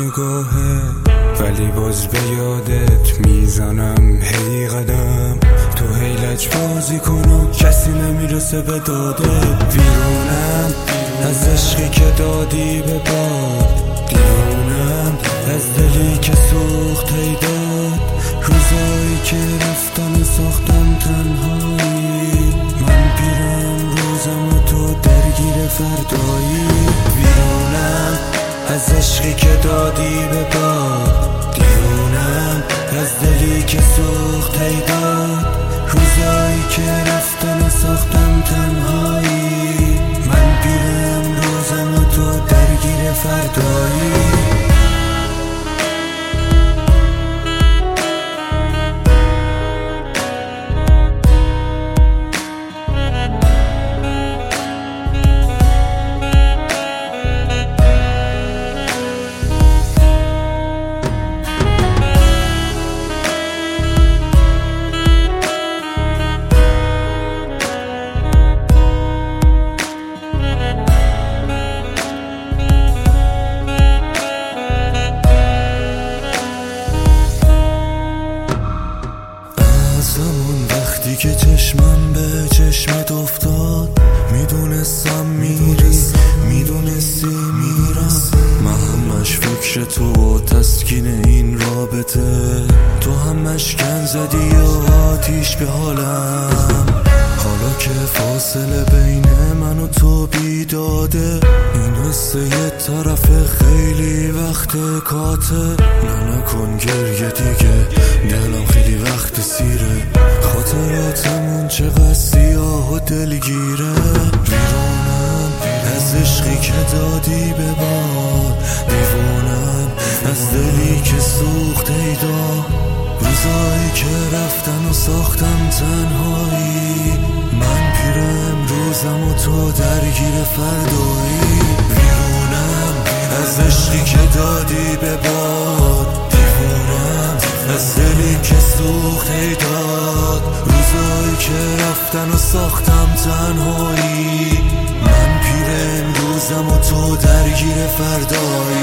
نگاهه، ولی باز به یادت میزنم هی قدم. تو هی لج بازی کن و کسی نمیرسه به دادت. ویرونم از عشقی که دادی به باد، دیوونم از دلی که سوخت هی داد. روزایی که رفتن و ساختم تنهایی، من پیرم روزم و تو درگیر فردایی. ویرونم از عشقی که دادی به باد، دیوونم از دلی که سوخت هی داد. روزایی که رفتن و ساختم تنهایی، من پیرم روزم و تو درگیر فردایی. همون وقتی که چشمم به چشمت افتاد، میدونستم میری، میدونستی میرم. من همش فکر تو و تسکین این رابطه، تو همش گن زدی و آتیش به حالم. حالا که فاصله بین من و تو بیداده، این حسه یه طرف خیلی وقت کاته. نکن گریه دیگه، دلم خیلی وقت سیره، خاطراتمون چقدر سیاه و دلگیره. ویرونم از عشقی که دادی به باد، دیوونم از دلی که سوخت ای داد. روزایی که رفتن و ساختم تنهایی، من پیرم روزم و تو درگیر فردایی. ویرونم از عشقی که دادی به باد، دیوونم از دلی که سوخت ای داد. روزایی که رفتن و ساختم تنهایی، من پیرم روزم و تو درگیر فردایی.